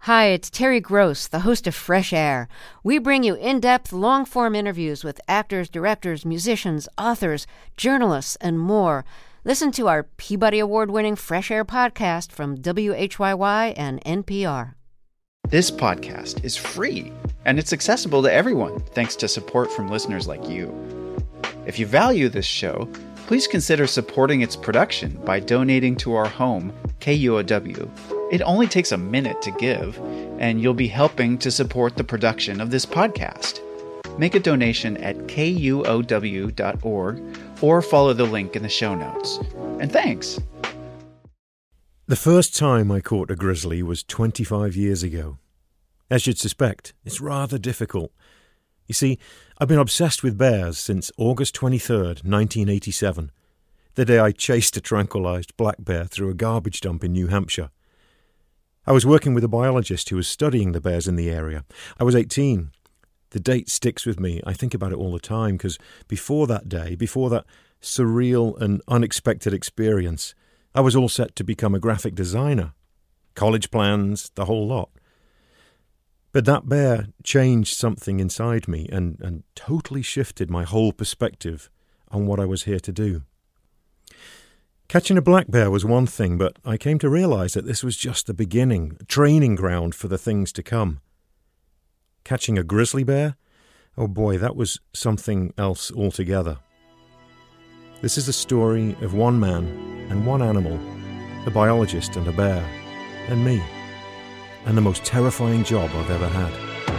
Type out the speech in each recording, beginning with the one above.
Hi, it's Terry Gross, the host of Fresh Air. We bring you in-depth, long-form interviews with actors, directors, musicians, authors, journalists, and more. Listen to our Peabody Award-winning Fresh Air podcast from WHYY and NPR. This podcast is free, and it's accessible to everyone thanks to support from listeners like you. If you value this show, please consider supporting its production by donating to our home, KUOW. It only takes a minute to give, and you'll be helping to support the production of this podcast. Make a donation at kuow.org or follow the link in the show notes. And thanks! The first time I caught a grizzly was 25 years ago. As you'd suspect, it's rather difficult. You see, I've been obsessed with bears since August 23rd, 1987, the day I chased a tranquilized black bear through a garbage dump in New Hampshire. I was working with a biologist who was studying the bears in the area. I was 18. The date sticks with me. I think about it all the time because before that day, before that surreal and unexpected experience, I was all set to become a graphic designer. College plans, the whole lot. But that bear changed something inside me and totally shifted my whole perspective on what I was here to do. Catching a black bear was one thing, but I came to realize that this was just the beginning, a training ground for the things to come. Catching a grizzly bear? Oh boy, that was something else altogether. This is the story of one man and one animal, a biologist and a bear, and me, and the most terrifying job I've ever had.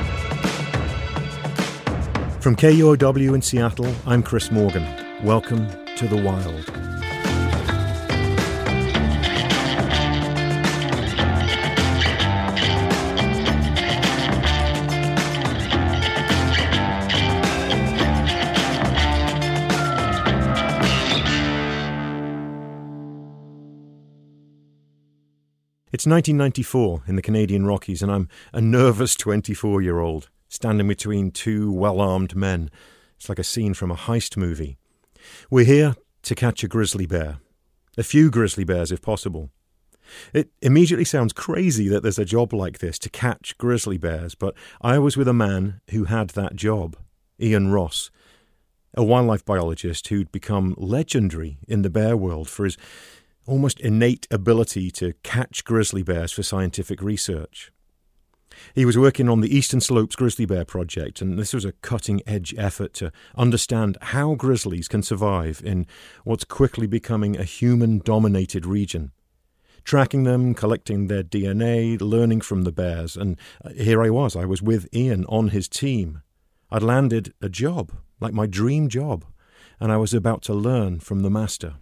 From KUOW in Seattle, I'm Chris Morgan. Welcome to the Wild. It's 1994 in the Canadian Rockies, and I'm a nervous 24-year-old standing between two well-armed men. It's like a scene from a heist movie. We're here to catch a grizzly bear. A few grizzly bears, if possible. It immediately sounds crazy that there's a job like this, to catch grizzly bears, but I was with a man who had that job, Ian Ross, a wildlife biologist who'd become legendary in the bear world for his almost innate ability to catch grizzly bears for scientific research. He was working on the Eastern Slopes Grizzly Bear Project, and this was a cutting-edge effort to understand how grizzlies can survive in what's quickly becoming a human-dominated region. Tracking them, collecting their DNA, learning from the bears, and here I was with Ian on his team. I'd landed a job, like my dream job, and I was about to learn from the master.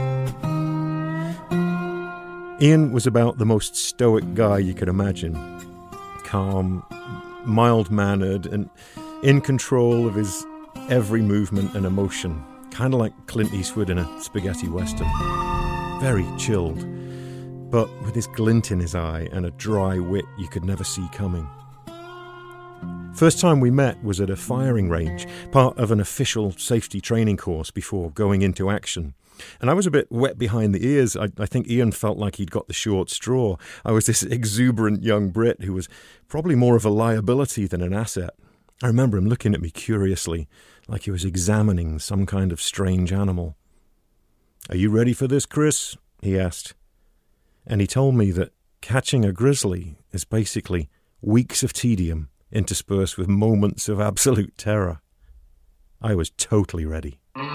Ian was about the most stoic guy you could imagine. Calm, mild-mannered, and in control of his every movement and emotion. Kind of like Clint Eastwood in a spaghetti western. Very chilled, but with this glint in his eye and a dry wit you could never see coming. First time we met was at a firing range, part of an official safety training course before going into action. And I was a bit wet behind the ears. I think Ian felt like he'd got the short straw. I was this exuberant young Brit who was probably more of a liability than an asset. I remember him looking at me curiously, like he was examining some kind of strange animal. "Are you ready for this, Chris?" he asked. And he told me that catching a grizzly is basically weeks of tedium interspersed with moments of absolute terror. I was totally ready.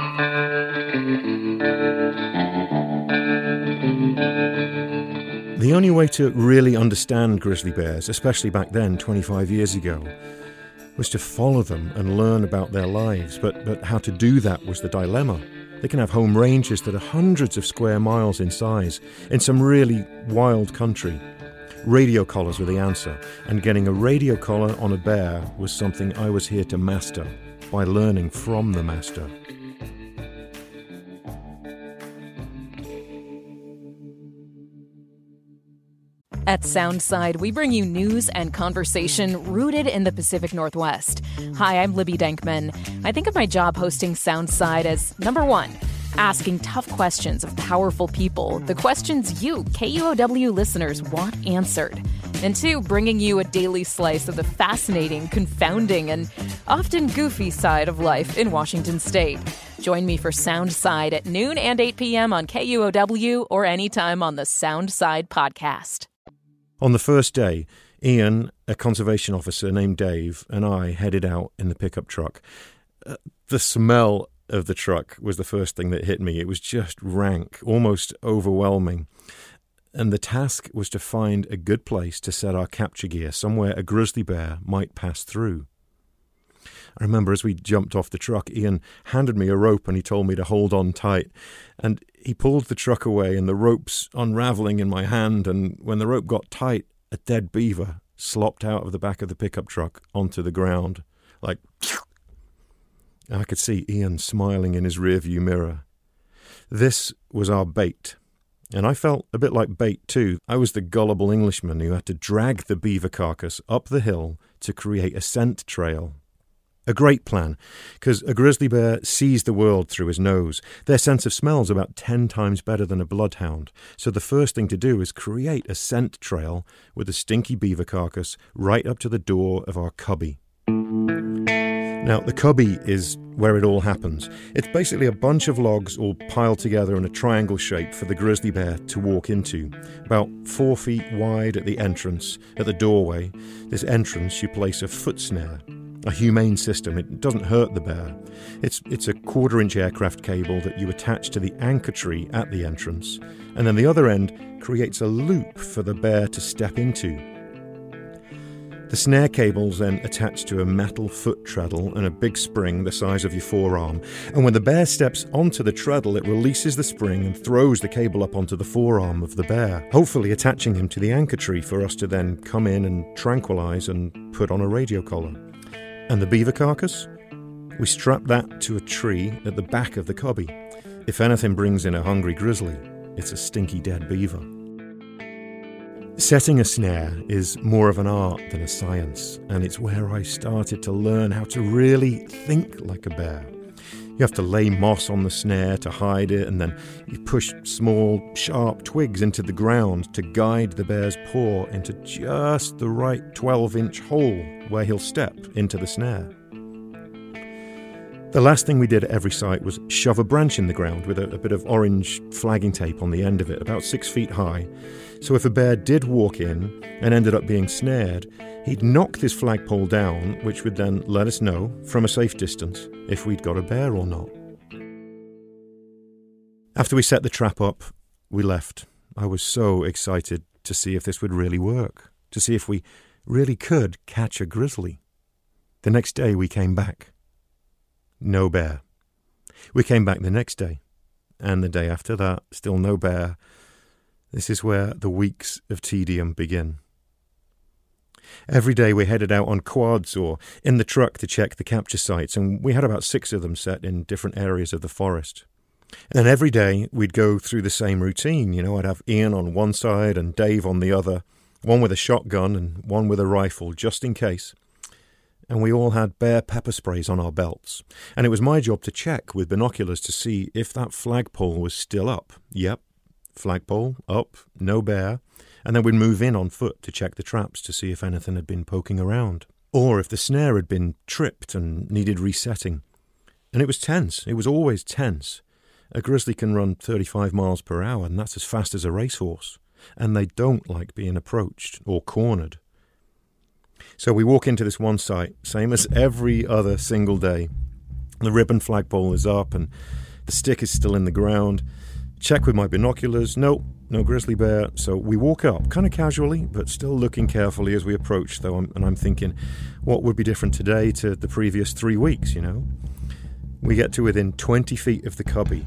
The only way to really understand grizzly bears, especially back then, 25 years ago, was to follow them and learn about their lives. But how to do that was the dilemma. They can have home ranges that are hundreds of square miles in size, in some really wild country. Radio collars were the answer, and getting a radio collar on a bear was something I was here to master by learning from the master. At Soundside, we bring you news and conversation rooted in the Pacific Northwest. Hi, I'm Libby Denkman. I think of my job hosting Soundside as, number one, asking tough questions of powerful people, the questions you, KUOW listeners, want answered. And 2, bringing you a daily slice of the fascinating, confounding, and often goofy side of life in Washington State. Join me for Sound Side at noon and 8 p.m. on KUOW or anytime on the Sound Side podcast. On the first day, Ian, a conservation officer named Dave, and I headed out in the pickup truck. The smell of the truck was the first thing that hit me. It was just rank, almost overwhelming. And the task was to find a good place to set our capture gear, somewhere a grizzly bear might pass through. I remember as we jumped off the truck, Ian handed me a rope and he told me to hold on tight. And he pulled the truck away and the rope's unraveling in my hand. And when the rope got tight, a dead beaver slopped out of the back of the pickup truck onto the ground. Like, I could see Ian smiling in his rearview mirror. This was our bait. And I felt a bit like bait too. I was the gullible Englishman who had to drag the beaver carcass up the hill to create a scent trail. A great plan, because a grizzly bear sees the world through his nose. Their sense of smell is about 10 times better than a bloodhound. So the first thing to do is create a scent trail with a stinky beaver carcass right up to the door of our cubby. Now, the cubby is where it all happens. It's basically a bunch of logs all piled together in a triangle shape for the grizzly bear to walk into. About 4 feet wide at the entrance, at the doorway. This entrance, you place a foot snare, a humane system. It doesn't hurt the bear. It's a 1/4-inch aircraft cable that you attach to the anchor tree at the entrance, and then the other end creates a loop for the bear to step into. The snare cable's then attached to a metal foot treadle and a big spring the size of your forearm. And when the bear steps onto the treadle, it releases the spring and throws the cable up onto the forearm of the bear, hopefully attaching him to the anchor tree for us to then come in and tranquilize and put on a radio collar. And the beaver carcass? We strap that to a tree at the back of the cubby. If anything brings in a hungry grizzly, it's a stinky dead beaver. Setting a snare is more of an art than a science, and it's where I started to learn how to really think like a bear. You have to lay moss on the snare to hide it, and then you push small, sharp twigs into the ground to guide the bear's paw into just the right 12-inch hole where he'll step into the snare. The last thing we did at every site was shove a branch in the ground with a bit of orange flagging tape on the end of it, about 6 feet high. So if a bear did walk in and ended up being snared, he'd knock this flagpole down, which would then let us know from a safe distance if we'd got a bear or not. After we set the trap up, we left. I was so excited to see if this would really work, to see if we really could catch a grizzly. The next day we came back. No bear. We came back the next day, and the day after that, still no bear. This is where the weeks of tedium begin. Every day we headed out on quads or in the truck to check the capture sites, and we had about 6 of them set in different areas of the forest. And every day we'd go through the same routine. You know, I'd have Ian on one side and Dave on the other, one with a shotgun and one with a rifle, just in case. And we all had bear pepper sprays on our belts. And it was my job to check with binoculars to see if that flagpole was still up. Yep, flagpole up, no bear. And then we'd move in on foot to check the traps to see if anything had been poking around, or if the snare had been tripped and needed resetting. And it was tense. It was always tense. A grizzly can run 35 miles per hour, and that's as fast as a racehorse. And they don't like being approached or cornered. So we walk into this one site, same as every other single day. The ribbon flagpole is up and the stick is still in the ground. Check with my binoculars. No grizzly bear. So we walk up, kind of casually, but still looking carefully as we approach, though. I'm thinking, what would be different today to the previous 3 weeks, you know? We get to within 20 feet of the cubby.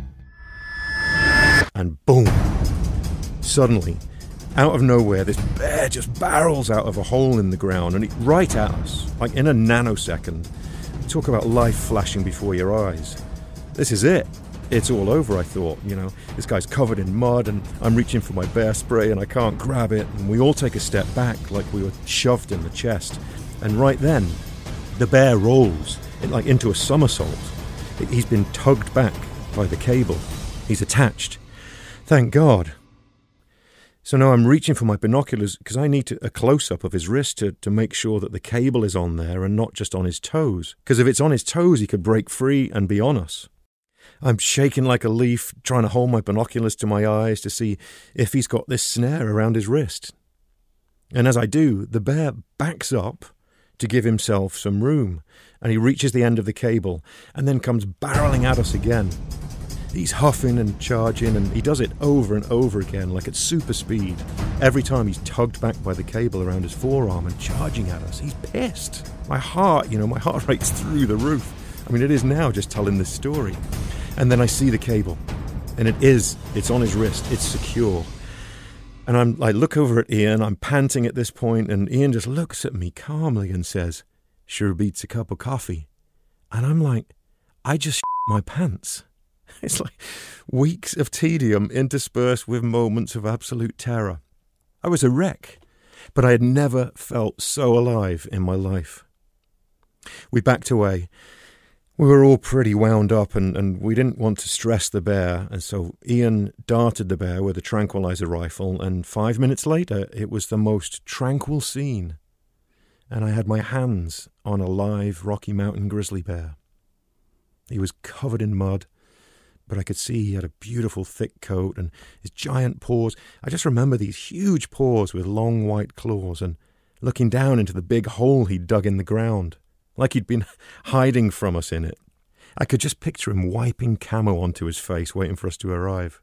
And boom! Suddenly, out of nowhere, this bear just barrels out of a hole in the ground and right at us, like in a nanosecond. Talk about life flashing before your eyes. This is it. It's all over, I thought. You know, this guy's covered in mud and I'm reaching for my bear spray and I can't grab it. And we all take a step back like we were shoved in the chest. And right then, the bear rolls into a somersault. He's been tugged back by the cable. He's attached. Thank God. So now I'm reaching for my binoculars because I need a close-up of his wrist to make sure that the cable is on there and not just on his toes. Because if it's on his toes, he could break free and be on us. I'm shaking like a leaf, trying to hold my binoculars to my eyes to see if he's got this snare around his wrist. And as I do, the bear backs up to give himself some room, and he reaches the end of the cable and then comes barreling at us again. He's huffing and charging, and he does it over and over again, like at super speed. Every time he's tugged back by the cable around his forearm and charging at us. He's pissed. My heart rate's through the roof. I mean, it is now just telling this story. And then I see the cable, and it's on his wrist, it's secure. And I look over at Ian, I'm panting at this point, and Ian just looks at me calmly and says, "Sure beats a cup of coffee." And I'm like, I just my pants. It's like weeks of tedium interspersed with moments of absolute terror. I was a wreck, but I had never felt so alive in my life. We backed away. We were all pretty wound up, and we didn't want to stress the bear, and so Ian darted the bear with a tranquilizer rifle, and 5 minutes later it was the most tranquil scene, and I had my hands on a live Rocky Mountain grizzly bear. He was covered in mud, but I could see he had a beautiful thick coat and his giant paws. I just remember these huge paws with long white claws, and looking down into the big hole he'd dug in the ground, like he'd been hiding from us in it. I could just picture him wiping camo onto his face, waiting for us to arrive.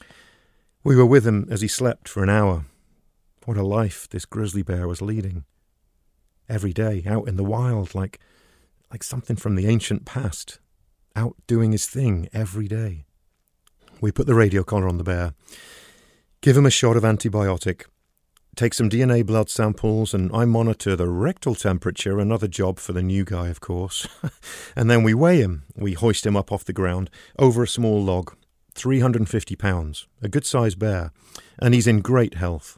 We were with him as he slept for an hour. What a life this grizzly bear was leading. Every day, out in the wild, like something from the ancient past. Out doing his thing every day. We put the radio collar on the bear, give him a shot of antibiotic, take some DNA blood samples, and I monitor the rectal temperature, another job for the new guy, of course. And then we weigh him. We hoist him up off the ground, over a small log, 350 pounds, a good-sized bear, and he's in great health.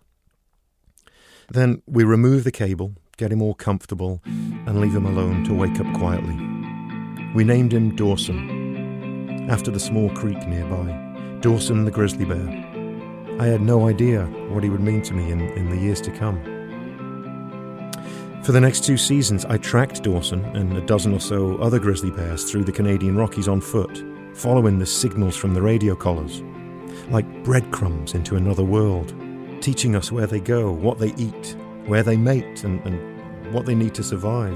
Then we remove the cable, get him all comfortable, and leave him alone to wake up quietly. We named him Dawson, after the small creek nearby, Dawson the grizzly bear. I had no idea what he would mean to me in the years to come. For the next 2 seasons, I tracked Dawson and a dozen or so other grizzly bears through the Canadian Rockies on foot, following the signals from the radio collars, like breadcrumbs into another world, teaching us where they go, what they eat, where they mate, and what they need to survive.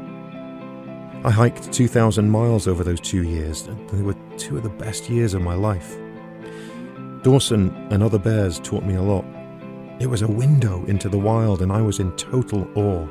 I hiked 2,000 miles over those 2 years, and they were 2 of the best years of my life. Dawson and other bears taught me a lot. It was a window into the wild, and I was in total awe.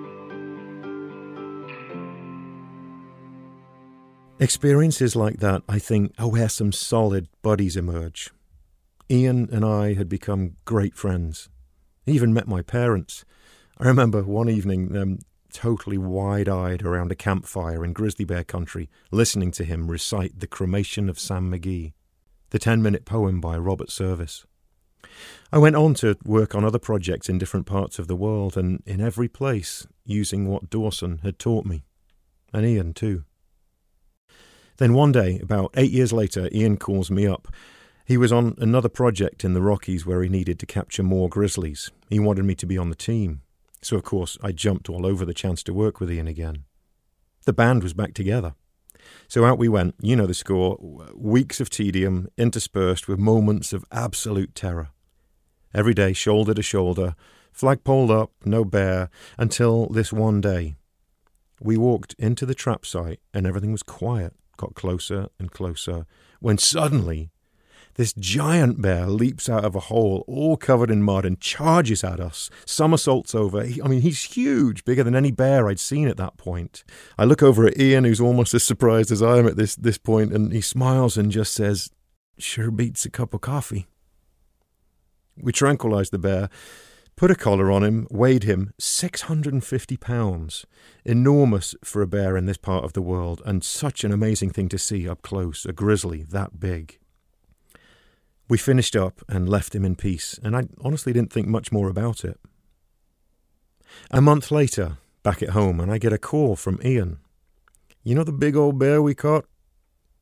Experiences like that, I think, are where some solid buddies emerge. Ian and I had become great friends. He even met my parents. I remember one evening, totally wide-eyed around a campfire in grizzly bear country, listening to him recite The Cremation of Sam McGee, the 10-minute poem by Robert Service. I went on to work on other projects in different parts of the world, and in every place using what Dawson had taught me, and Ian too. Then one day, about 8 years later, Ian calls me up. He was on another project in the Rockies where he needed to capture more grizzlies. He wanted me to be on the team. So, of course, I jumped all over the chance to work with Ian again. The band was back together. So out we went, you know the score, weeks of tedium interspersed with moments of absolute terror. Every day, shoulder to shoulder, flagpole up, no bear, until this one day. We walked into the trap site and everything was quiet, got closer and closer, when suddenly this giant bear leaps out of a hole, all covered in mud, and charges at us, somersaults over. He's huge, bigger than any bear I'd seen at that point. I look over at Ian, who's almost as surprised as I am at this point, and he smiles and just says, "Sure beats a cup of coffee." We tranquilized the bear, put a collar on him, weighed him, 650 pounds. Enormous for a bear in this part of the world, and such an amazing thing to see up close, a grizzly that big. We finished up and left him in peace, and I honestly didn't think much more about it. A month later, back at home, and I get a call from Ian. "You know the big old bear we caught?"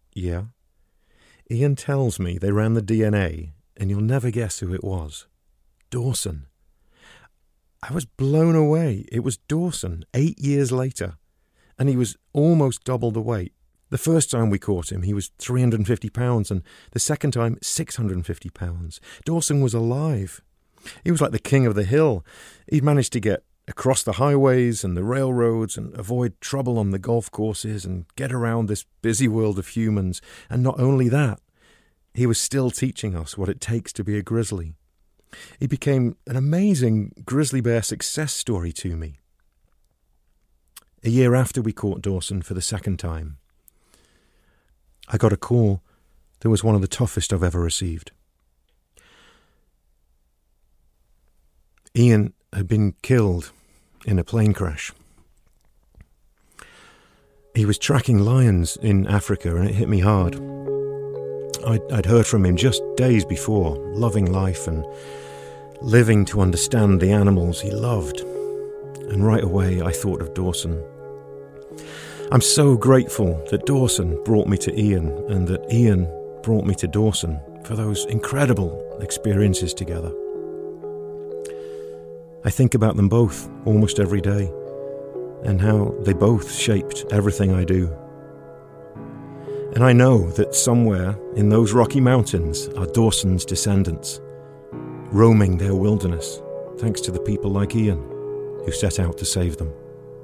"Yeah." Ian tells me they ran the DNA, and you'll never guess who it was. Dawson. I was blown away. It was Dawson, 8 years later, and he was almost double the weight. The first time we caught him, he was 350 pounds, and the second time, 650 pounds. Dawson was alive. He was like the king of the hill. He'd managed to get across the highways and the railroads and avoid trouble on the golf courses and get around this busy world of humans. And not only that, he was still teaching us what it takes to be a grizzly. He became an amazing grizzly bear success story to me. A year after we caught Dawson for the second time, I got a call that was one of the toughest I've ever received. Ian had been killed in a plane crash. He was tracking lions in Africa, and it hit me hard. I'd heard from him just days before, loving life and living to understand the animals he loved. And right away I thought of Dawson. I'm so grateful that Dawson brought me to Ian and that Ian brought me to Dawson for those incredible experiences together. I think about them both almost every day and how they both shaped everything I do. And I know that somewhere in those Rocky Mountains are Dawson's descendants, roaming their wilderness, thanks to the people like Ian who set out to save them.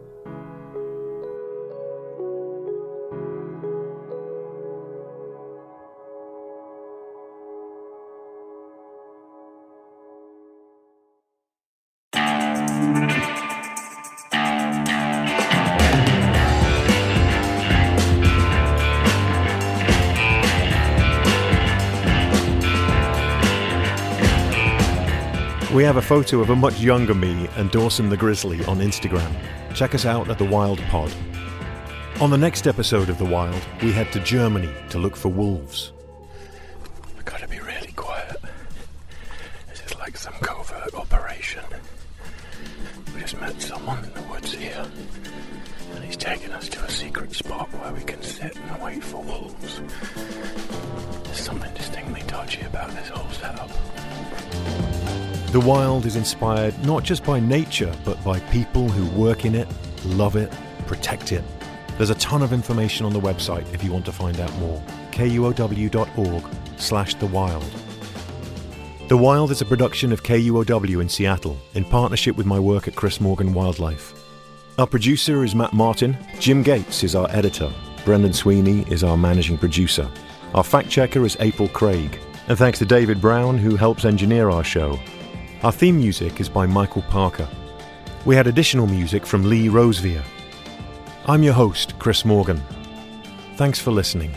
We have a photo of a much younger me and Dawson the Grizzly on Instagram. Check us out at The Wild Pod. On the next episode of The Wild, we head to Germany to look for wolves. I've got to be really quiet. This is like some covert operation. We just met someone in the woods here, and he's taking us to a secret spot where we can sit and wait for wolves. There's something distinctly dodgy about this whole setup. The Wild is inspired not just by nature, but by people who work in it, love it, protect it. There's a ton of information on the website if you want to find out more. kuow.org/thewild. The Wild is a production of KUOW in Seattle, in partnership with my work at Chris Morgan Wildlife. Our producer is Matt Martin. Jim Gates is our editor. Brendan Sweeney is our managing producer. Our fact checker is April Craig. And thanks to David Brown, who helps engineer our show. Our theme music is by Michael Parker. We had additional music from Lee Rosevear. I'm your host, Chris Morgan. Thanks for listening.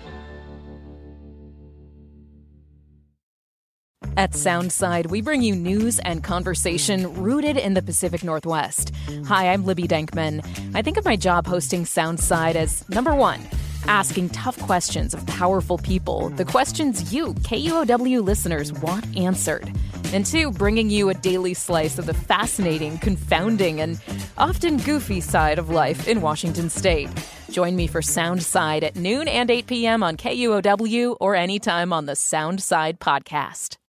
At Soundside, we bring you news and conversation rooted in the Pacific Northwest. Hi, I'm Libby Denkman. I think of my job hosting Soundside as, number one, asking tough questions of powerful people, the questions you, KUOW listeners, want answered. And two, bringing you a daily slice of the fascinating, confounding, and often goofy side of life in Washington State. Join me for Soundside at noon and 8 p.m. on KUOW or anytime on the Soundside podcast.